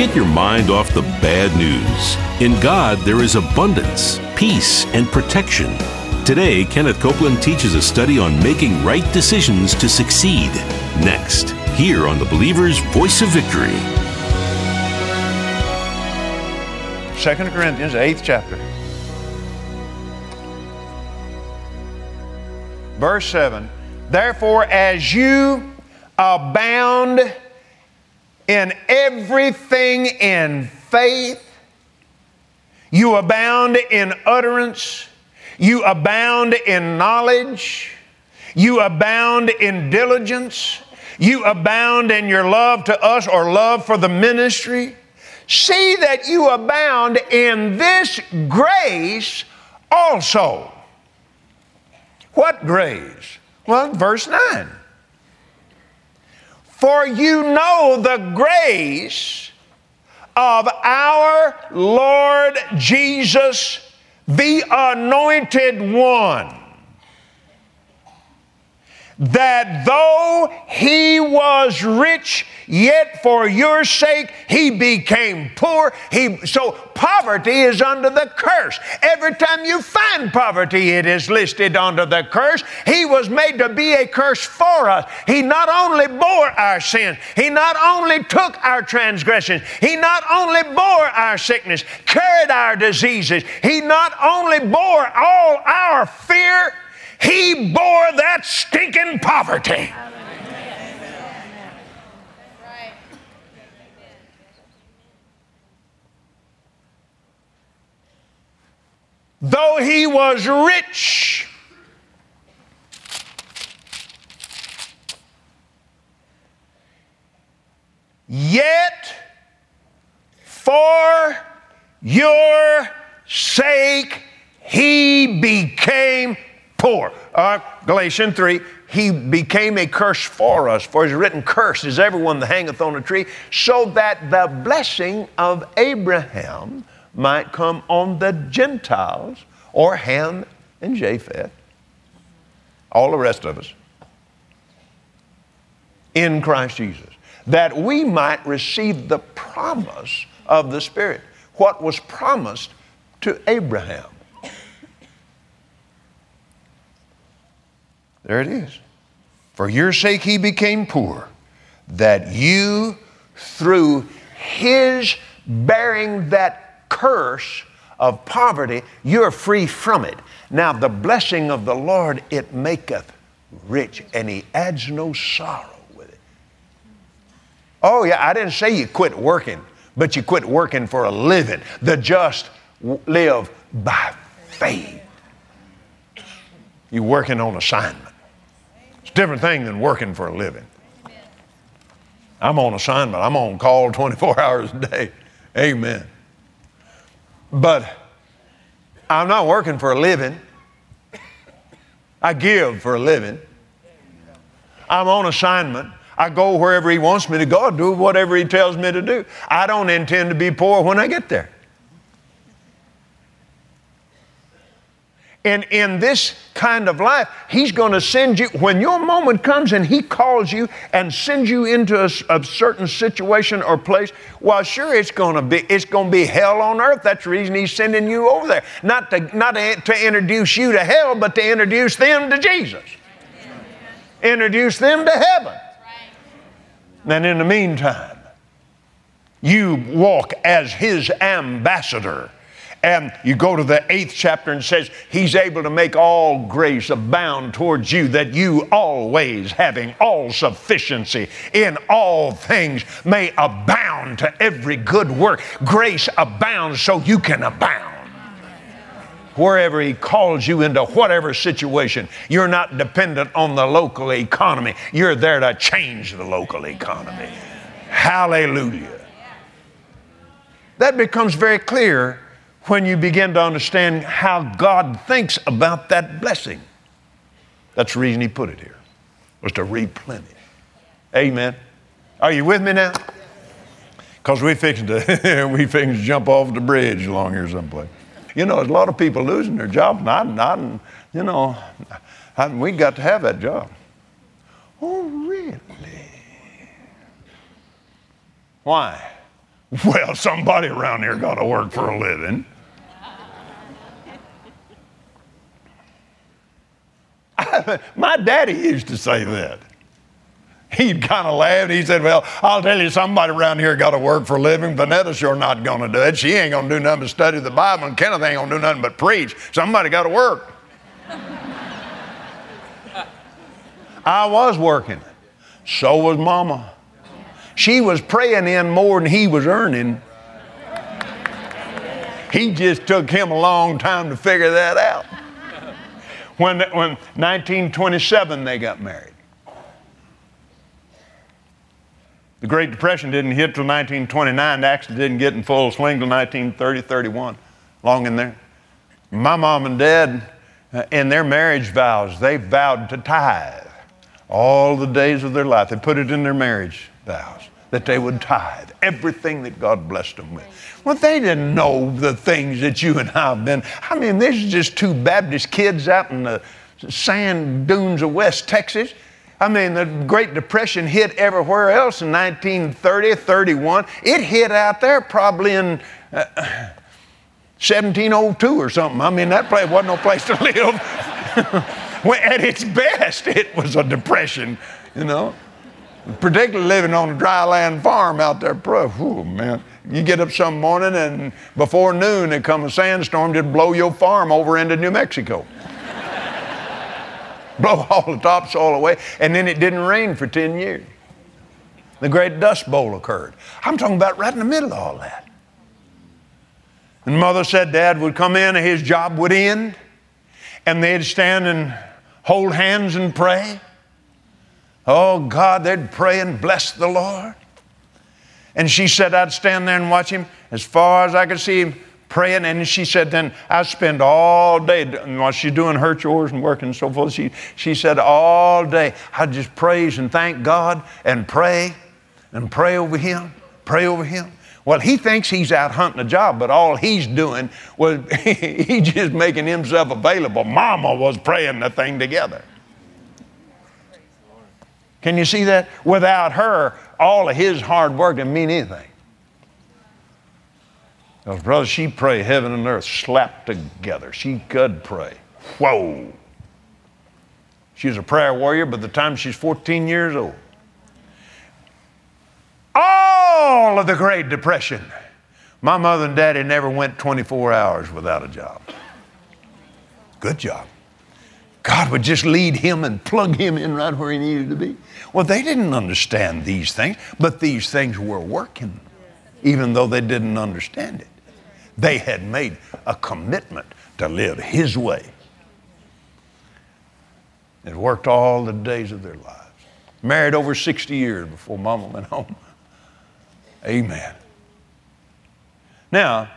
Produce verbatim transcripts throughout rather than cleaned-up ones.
get your mind off the bad news. In God, there is abundance, peace, and protection. Today, Kenneth Copeland teaches a study on making right decisions to succeed. Next, here on the Believer's Voice of Victory. Second Corinthians, eighth chapter. Verse seven. Therefore, as you abound in everything in faith, you abound in utterance, you abound in knowledge, you abound in diligence, you abound in your love to us or love for the ministry. See that you abound in this grace also. What grace? Well, verse nine. For you know the grace of our Lord Jesus, the Anointed One, that though He was rich, yet for your sake He became poor. He, so poverty is under the curse. Every time you find poverty, it is listed under the curse. He was made to be a curse for us. He not only bore our sins, He not only took our transgressions, He not only bore our sickness, carried our diseases, He not only bore all our fear, He bore that stinking poverty. Though He was rich, yet for your sake He became poor. Uh, Galatians three, He became a curse for us. For it is written, cursed is everyone that hangeth on a tree, so that the blessing of Abraham might come on the Gentiles, or Ham and Japheth, all the rest of us, in Christ Jesus, that we might receive the promise of the Spirit. What was promised to Abraham. There it is. For your sake He became poor, that you through His bearing that curse of poverty, you're free from it. Now the blessing of the Lord, it maketh rich, and He adds no sorrow with it. Oh yeah, I didn't say you quit working, but you quit working for a living. The just live by faith. You're working on assignment. It's a different thing than working for a living. I'm on assignment. I'm on call twenty-four hours a day. Amen. But I'm not working for a living. I give for a living. I'm on assignment. I go wherever He wants me to go. I do whatever He tells me to do. I don't intend to be poor when I get there. And in this kind of life, He's going to send you, when your moment comes and He calls you and sends you into a, a certain situation or place, well, sure, it's going to be, it's going to be hell on earth. That's the reason He's sending you over there. Not to, not to, to introduce you to hell, but to introduce them to Jesus. Introduce them to heaven. And in the meantime, you walk as His ambassador. And you go to the eighth chapter and it says, He's able to make all grace abound towards you, that you always, having all sufficiency in all things, may abound to every good work. Grace abounds so you can abound. Wherever He calls you into whatever situation, you're not dependent on the local economy. You're there to change the local economy. Hallelujah. That becomes very clear when you begin to understand how God thinks about that blessing. That's the reason He put it here, was to replenish. Amen. Are you with me now? Because we fixing to we fixing to jump off the bridge along here someplace. You know, there's a lot of people losing their jobs. Not, not, you know, I, we got to have that job. Oh, really? Why? Well, somebody around here got to work for a living. My daddy used to say that. He'd kind of laugh. He said, well, I'll tell you, somebody around here got to work for a living. Vanetta's sure not going to do it. She ain't going to do nothing but study the Bible, and Kenneth ain't going to do nothing but preach. Somebody got to work. I was working. So was Mama. She was praying in more than he was earning. He just took him a long time to figure that out. When, when nineteen twenty-seven they got married. The Great Depression didn't hit till nineteen twenty-nine. It actually didn't get in full swing till nineteen thirty, thirty-one, long in there. My mom and dad, uh, in their marriage vows, they vowed to tithe all the days of their life. They put it in their marriage vows that they would tithe everything that God blessed them with. Well, they didn't know the things that you and I have been. I mean, this is just two Baptist kids out in the sand dunes of West Texas. I mean, the Great Depression hit everywhere else in nineteen thirty, thirty-one. It hit out there probably in uh, seventeen oh two or something. I mean, that place wasn't no place to live. When, at its best, it was a depression, you know. Particularly living on a dry land farm out there. Oh, man. You get up some morning and before noon there come a sandstorm, just blow your farm over into New Mexico. Blow all the topsoil away, and then it didn't rain for ten years. The Great Dust Bowl occurred. I'm talking about right in the middle of all that. And Mother said Dad would come in and his job would end, and they'd stand and hold hands and pray. Oh, God, they'd pray and bless the Lord. And she said I'd stand there and watch him as far as I could see him praying. And she said then I'd spend all day, while she's doing her chores and working and so forth, she, she said all day I'd just praise and thank God and pray and pray over him, pray over him. Well, he thinks he's out hunting a job, but all he's doing was he's just making himself available. Mama was praying the thing together. Can you see that? Without her, all of his hard work didn't mean anything. Because, brother, she prayed heaven and earth slapped together. She could pray. Whoa. She was a prayer warrior by the time she's fourteen years old. All of the Great Depression. My mother and daddy never went twenty-four hours without a job. Good job. God would just lead him and plug him in right where he needed to be. Well, they didn't understand these things, but these things were working, even though they didn't understand it. They had made a commitment to live his way. It worked all the days of their lives. Married over sixty years before Mama went home. Amen. Now,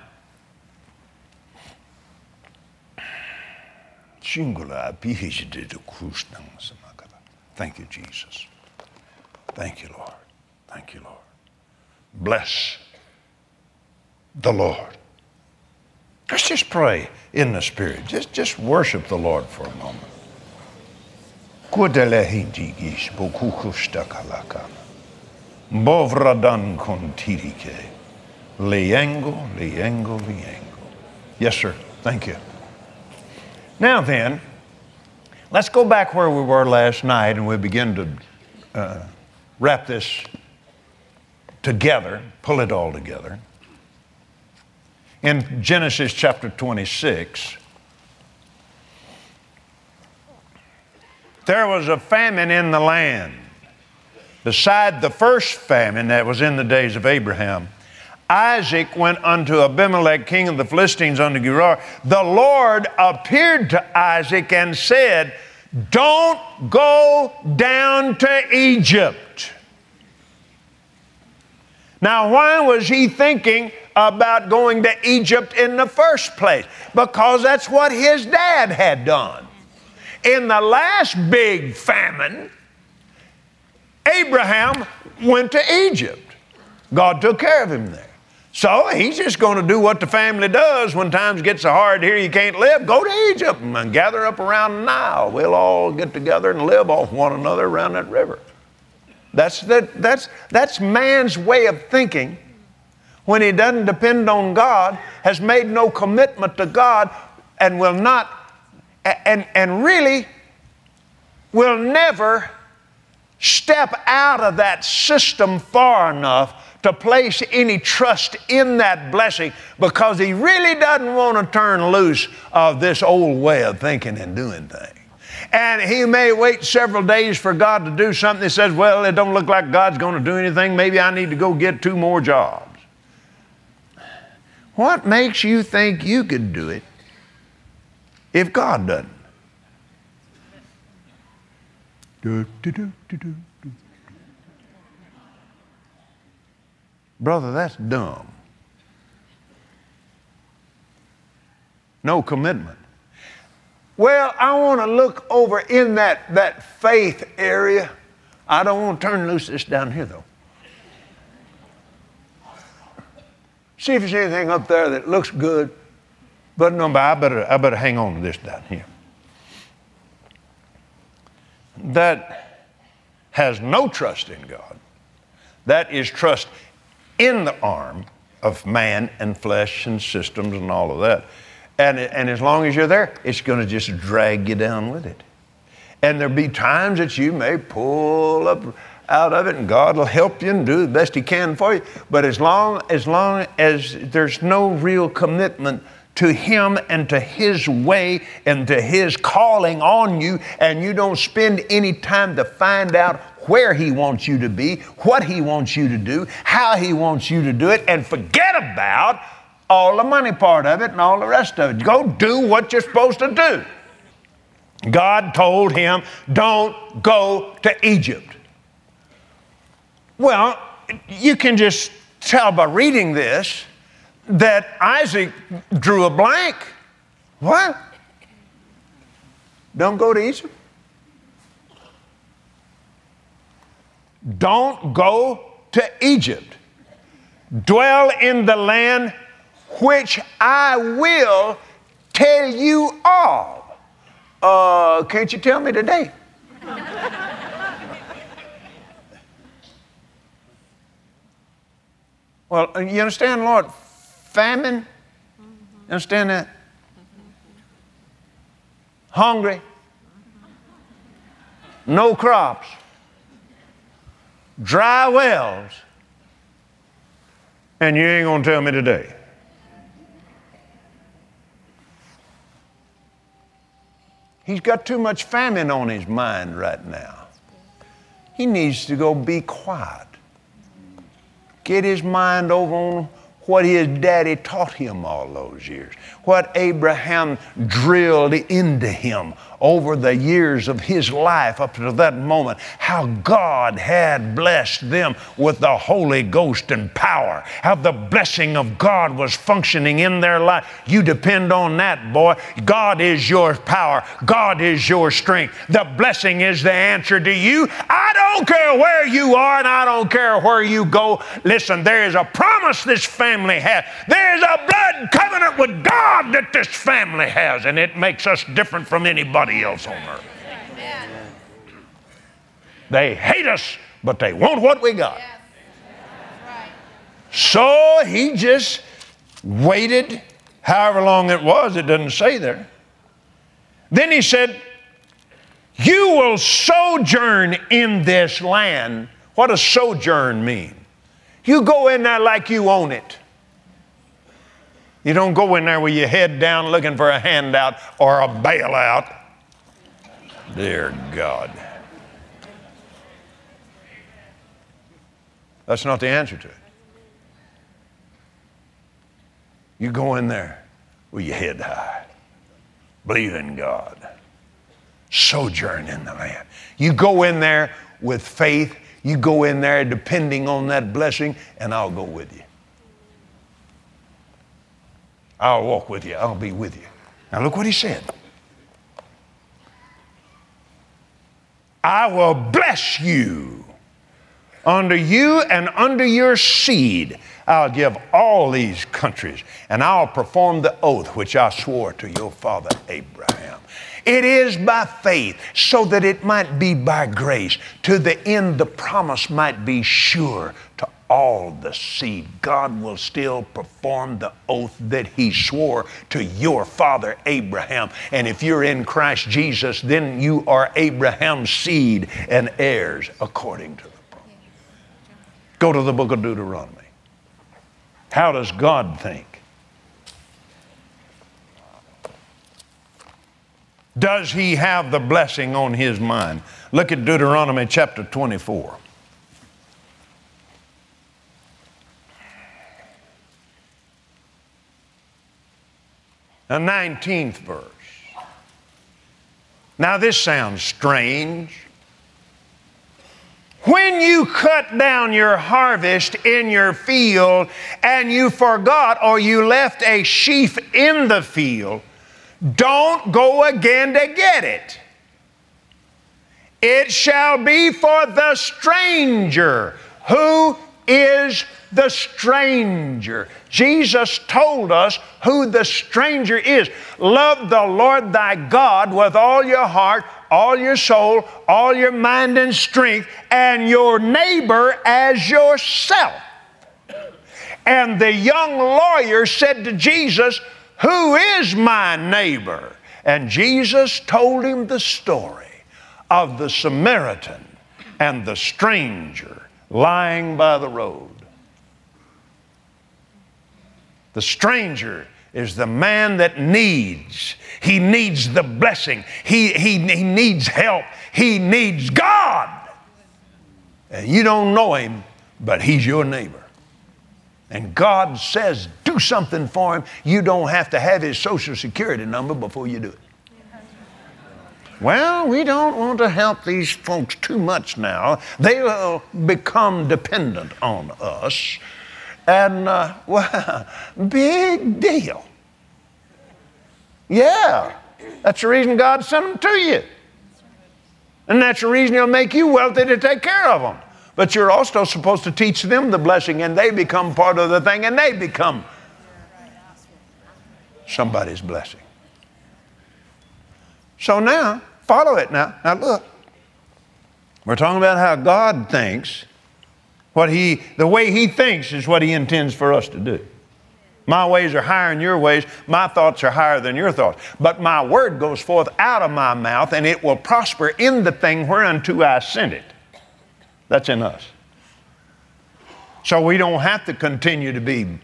thank you, Jesus. Thank you, Lord. Thank you, Lord. Bless the Lord. Let's just pray in the Spirit. Just, just worship the Lord for a moment. Bovradan contirike. Liengo, liengo, liengo. Yes, sir. Thank you. Now then, let's go back where we were last night and we begin to uh, wrap this together, pull it all together. In Genesis chapter twenty-six, there was a famine in the land. Beside the first famine that was in the days of Abraham, Isaac went unto Abimelech, king of the Philistines, unto Gerar. The Lord appeared to Isaac and said, don't go down to Egypt. Now, why was he thinking about going to Egypt in the first place? Because that's what his dad had done. In the last big famine, Abraham went to Egypt. God took care of him there. So he's just going to do what the family does when times get so hard here you can't live. Go to Egypt and gather up around the Nile. We'll all get together and live off one another around that river. That's, that, that's, that's man's way of thinking when he doesn't depend on God, has made no commitment to God, and will not, and, and really will never step out of that system far enough to place any trust in that blessing, because he really doesn't want to turn loose of this old way of thinking and doing things. And he may wait several days for God to do something. He says, well, it don't look like God's going to do anything. Maybe I need to go get two more jobs. What makes you think you could do it if God doesn't? Do, do, do, do, do. Brother, that's dumb. No commitment. Well, I want to look over in that, that faith area. I don't want to turn loose this down here, though. See if there's anything up there that looks good. But no, but I better, I better hang on to this down here. That has no trust in God. That is trust in the arm of man and flesh and systems and all of that. And, and as long as you're there, it's going to just drag you down with it. And there'll be times that you may pull up out of it, and God will help you and do the best he can for you. But as long, as long as there's no real commitment to him and to his way and to his calling on you, and you don't spend any time to find out where he wants you to be, what he wants you to do, how he wants you to do it, and forget about all the money part of it and all the rest of it. Go do what you're supposed to do. God told him, don't go to Egypt. Well, you can just tell by reading this that Isaac drew a blank. What? Don't go to Egypt? Don't go to Egypt. Dwell in the land which I will tell you of. Uh, can't you tell me today? Well, you understand, Lord? Famine? You understand that? Hungry? No crops? Dry wells? And you ain't going to tell me today. He's got too much famine on his mind right now. He needs to go be quiet. Get his mind over on what his daddy taught him all those years, what Abraham drilled into him over the years of his life up to that moment, how God had blessed them with the Holy Ghost and power, how the blessing of God was functioning in their life. You depend on that, boy. God is your power. God is your strength. The blessing is the answer to you. I don't care where you are, and I don't care where you go. Listen, there is a promise this family has. There is a blood covenant with God that this family has, and it makes us different from anybody else on earth. Amen. They hate us, but they want what we got. Yes. Right. So he just waited however long it was. It doesn't say there. Then he said, you will sojourn in this land. What does sojourn mean? You go in there like you own it. You don't go in there with your head down looking for a handout or a bailout. Dear God. That's not the answer to it. You go in there with your head high. Believe in God. Sojourn in the land. You go in there with faith. You go in there depending on that blessing, and I'll go with you. I'll walk with you. I'll be with you. Now look what he said. I will bless you. Under you and under your seed, I'll give all these countries, and I'll perform the oath which I swore to your father Abraham. It is by faith, so that it might be by grace, to the end the promise might be sure to all the seed. God will still perform the oath that he swore to your father Abraham. And if you're in Christ Jesus, then you are Abraham's seed and heirs according to the promise. Go to the book of Deuteronomy. How does God think? Does he have the blessing on his mind? Look at Deuteronomy chapter twenty-four. The nineteenth verse. Now this sounds strange. When you cut down your harvest in your field and you forgot or you left a sheaf in the field, don't go again to get it. It shall be for the stranger. Who is the stranger? Jesus told us who the stranger is. Love the Lord thy God with all your heart, all your soul, all your mind and strength, and your neighbor as yourself. And the young lawyer said to Jesus, who is my neighbor? And Jesus told him the story of the Samaritan and the stranger lying by the road. The stranger is the man that needs. He needs the blessing. He, he, he needs help. He needs God. And you don't know him, but he's your neighbor. And God says, do something for him. You don't have to have his social security number before you do it. Well, we don't want to help these folks too much now. They will become dependent on us. And, uh, well, big deal. Yeah, that's the reason God sent them to you. And that's the reason he'll make you wealthy to take care of them. But you're also supposed to teach them the blessing, and they become part of the thing, and they become somebody's blessing. So now, follow it now. Now look, we're talking about how God thinks. What he, the way he thinks is what he intends for us to do. My ways are higher than your ways. My thoughts are higher than your thoughts. But my word goes forth out of my mouth, and it will prosper in the thing whereunto I sent it. That's in us. So we don't have to continue to be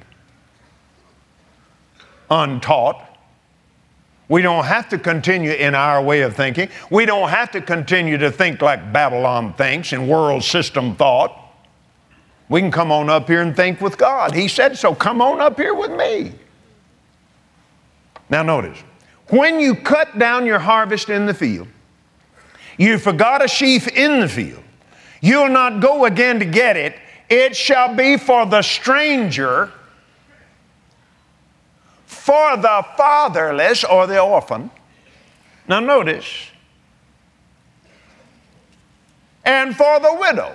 untaught. We don't have to continue in our way of thinking. We don't have to continue to think like Babylon thinks and world system thought. We can come on up here and think with God. He said so. Come on up here with me. Now notice, when you cut down your harvest in the field, you forgot a sheaf in the field, you'll not go again to get it. It shall be for the stranger, for the fatherless or the orphan. Now notice, and for the widow,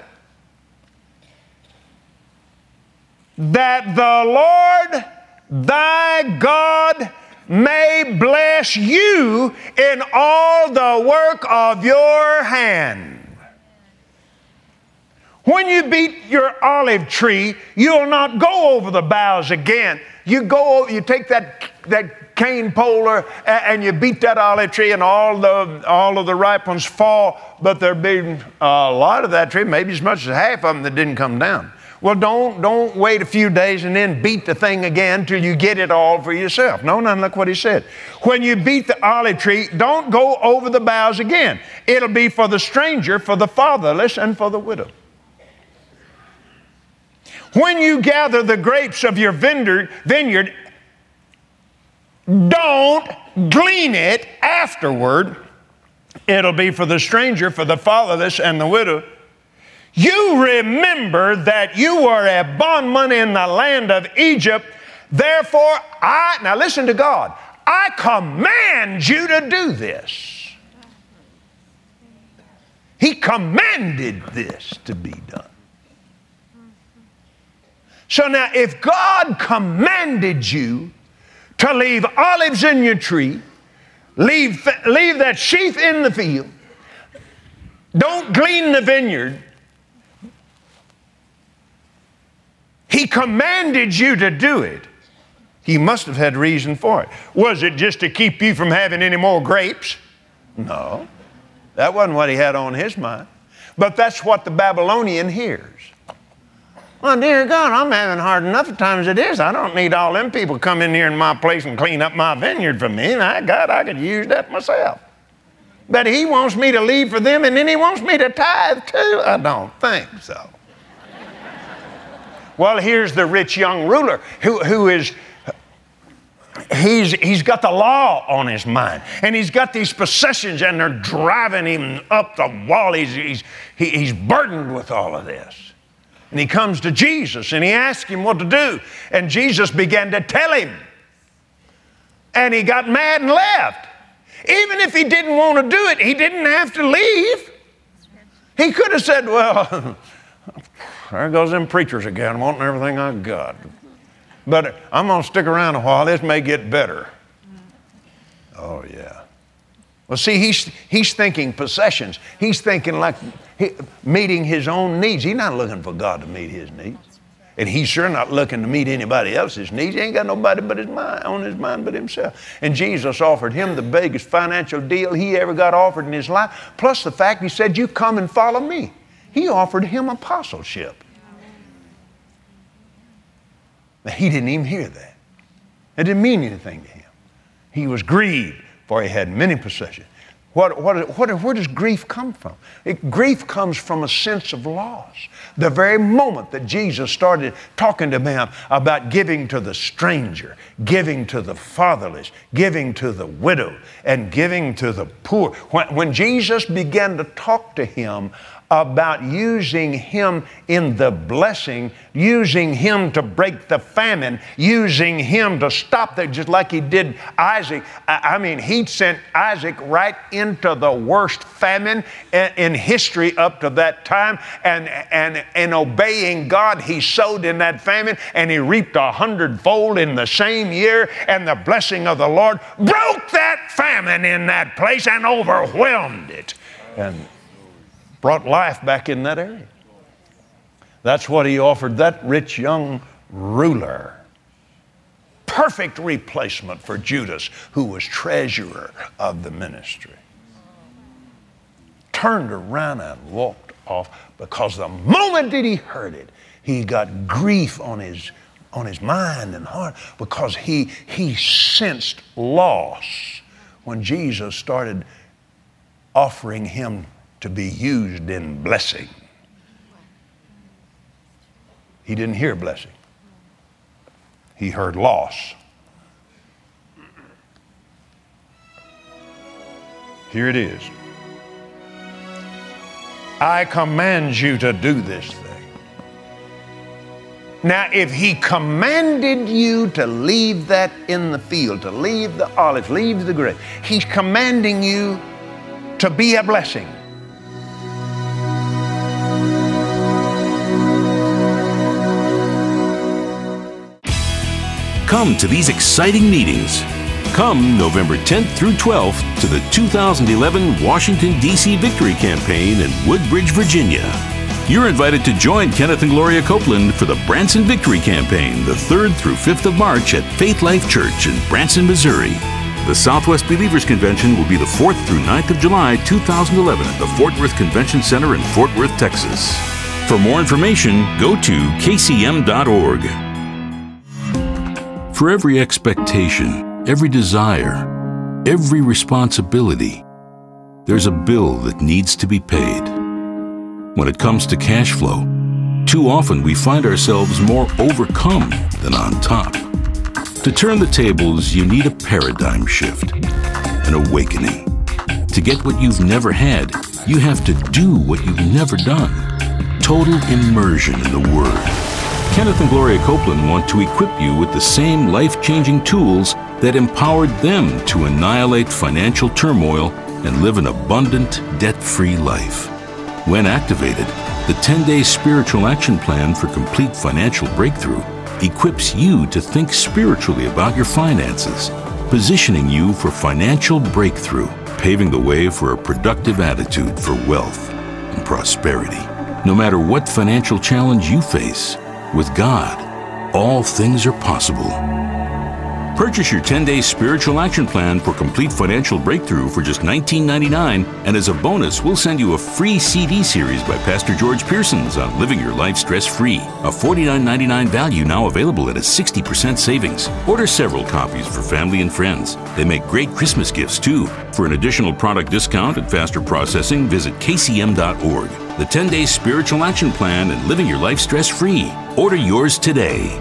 that the Lord thy God may bless you in all the work of your hand. When you beat your olive tree, you'll not go over the boughs again. You go, you take that, that cane poler and you beat that olive tree, and all the all of the ripe ones fall, but there'll be a lot of that tree, maybe as much as half of them, that didn't come down. Well, don't, don't wait a few days and then beat the thing again till you get it all for yourself. No, no, look what he said. When you beat the olive tree, don't go over the boughs again. It'll be for the stranger, for the fatherless, and for the widow. When you gather the grapes of your vineyard, vineyard, don't glean it afterward. It'll be for the stranger, for the fatherless, and the widow. You remember that you were a bondman in the land of Egypt. Therefore, I, now listen to God, I command you to do this. He commanded this to be done. So now, if God commanded you to leave olives in your tree, leave, leave that sheaf in the field, don't glean the vineyard, He commanded you to do it. He must have had reason for it. Was it just to keep you from having any more grapes? No. That wasn't what he had on his mind. But that's what the Babylonian hears. Well, dear God, I'm having hard enough at times as it is. I don't need all them people come in here in my place and clean up my vineyard for me. And I, God, I could use that myself. But he wants me to leave for them, and then he wants me to tithe too? I don't think so. Well, here's the rich young ruler who, who is, he's, he's got the law on his mind. And he's got these possessions, and they're driving him up the wall. He's, he's, he, he's burdened with all of this. And he comes to Jesus and he asks him what to do. And Jesus began to tell him. And he got mad and left. Even if he didn't want to do it, he didn't have to leave. He could have said, well, there goes them preachers again, wanting everything I got. But I'm going to stick around a while. This may get better. Oh, yeah. Well, see, he's, he's thinking possessions. He's thinking like he, meeting his own needs. He's not looking for God to meet his needs. And he's sure not looking to meet anybody else's needs. He ain't got nobody but his mind, on his mind but himself. And Jesus offered him the biggest financial deal he ever got offered in his life. Plus the fact he said, you come and follow me. He offered him apostleship. Now, he didn't even hear that. It didn't mean anything to him. He was grieved, for he had many possessions. What, what, what, where does grief come from? It, grief comes from a sense of loss. The very moment that Jesus started talking to them about giving to the stranger, giving to the fatherless, giving to the widow, and giving to the poor. When, when Jesus began to talk to him about using him in the blessing, using him to break the famine, using him to stop that, just like he did Isaac. I, I mean, he sent Isaac right into the worst famine in, in history up to that time. And, and in obeying God, he sowed in that famine and he reaped a hundredfold in the same year. And the blessing of the Lord broke that famine in that place and overwhelmed it. And brought life back in that area. That's what he offered that rich young ruler. Perfect replacement for Judas, who was treasurer of the ministry. Turned around and walked off because the moment that he heard it, he got grief on his, on his mind and heart because he, he sensed loss when Jesus started offering him to be used in blessing. He didn't hear blessing. He heard loss. Here it is. I command you to do this thing. Now, if he commanded you to leave that in the field, to leave the olive, leave the grape, he's commanding you to be a blessing. Come to these exciting meetings. Come November tenth through twelfth to the two thousand eleven Washington, D C Victory Campaign in Woodbridge, Virginia. You're invited to join Kenneth and Gloria Copeland for the Branson Victory Campaign the third through fifth of March at Faith Life Church in Branson, Missouri. The Southwest Believers Convention will be the fourth through ninth of July two thousand eleven at the Fort Worth Convention Center in Fort Worth, Texas. For more information, go to k c m dot org. For every expectation, every desire, every responsibility, there's a bill that needs to be paid. When it comes to cash flow, too often we find ourselves more overcome than on top. To turn the tables, you need a paradigm shift, an awakening. To get what you've never had, you have to do what you've never done. Total immersion in the Word. Kenneth and Gloria Copeland want to equip you with the same life-changing tools that empowered them to annihilate financial turmoil and live an abundant, debt-free life. When activated, the ten-day spiritual action plan for complete financial breakthrough equips you to think spiritually about your finances, positioning you for financial breakthrough, paving the way for a productive attitude for wealth and prosperity. No matter what financial challenge you face, with God, all things are possible. Purchase your ten-day spiritual action plan for complete financial breakthrough for just nineteen ninety-nine dollars, and as a bonus, we'll send you a free C D series by Pastor George Pearsons on living your life stress-free, a forty-nine ninety-nine value now available at a sixty percent savings. Order several copies for family and friends. They make great Christmas gifts, too. For an additional product discount and faster processing, visit K C M dot org. The ten-day spiritual action plan and living your life stress-free. Order yours today.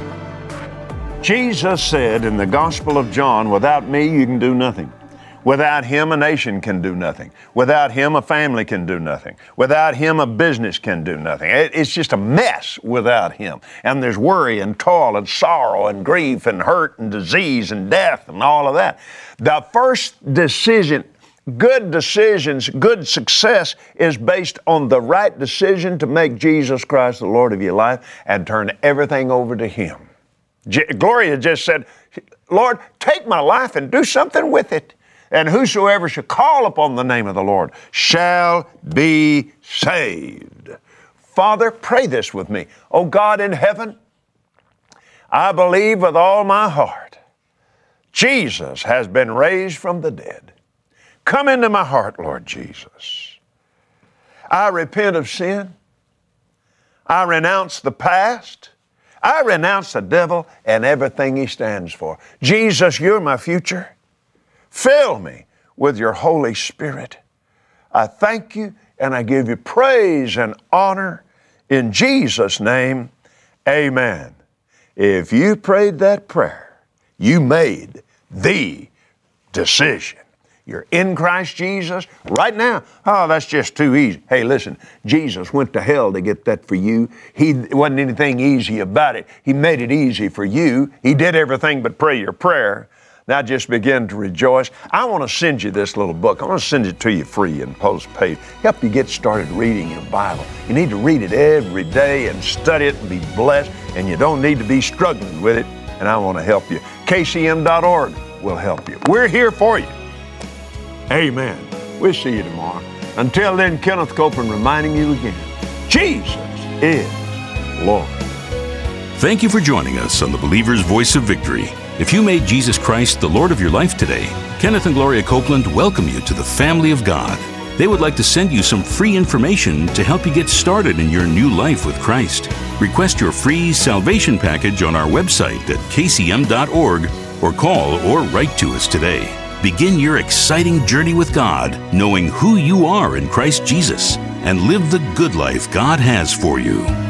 Jesus said in the Gospel of John, without me you can do nothing. Without Him a nation can do nothing. Without Him a family can do nothing. Without Him a business can do nothing. It's just a mess without Him. And there's worry and toil and sorrow and grief and hurt and disease and death and all of that. The first decision, good decisions, good success is based on the right decision to make Jesus Christ the Lord of your life and turn everything over to Him. Gloria just said, Lord, take my life and do something with it. And whosoever shall call upon the name of the Lord shall be saved. Father, pray this with me. Oh God in heaven, I believe with all my heart, Jesus has been raised from the dead. Come into my heart, Lord Jesus. I repent of sin. I renounce the past. I renounce the devil and everything he stands for. Jesus, you're my future. Fill me with your Holy Spirit. I thank you and I give you praise and honor in Jesus' name. Amen. If you prayed that prayer, you made the decision. You're in Christ Jesus right now. Oh, that's just too easy. Hey, listen, Jesus went to hell to get that for you. He it wasn't anything easy about it. He made it easy for you. He did everything but pray your prayer. Now just begin to rejoice. I want to send you this little book. I want to send it to you free and postpaid. Help you get started reading your Bible. You need to read it every day and study it and be blessed, and you don't need to be struggling with it, and I want to help you. K C M dot org will help you. We're here for you. Amen. We'll see you tomorrow. Until then, Kenneth Copeland reminding you again, Jesus is Lord. Thank you for joining us on the Believer's Voice of Victory. If you made Jesus Christ the Lord of your life today, Kenneth and Gloria Copeland welcome you to the family of God. They would like to send you some free information to help you get started in your new life with Christ. Request your free salvation package on our website at K C M dot org or call or write to us today. Begin your exciting journey with God, knowing who you are in Christ Jesus, and live the good life God has for you.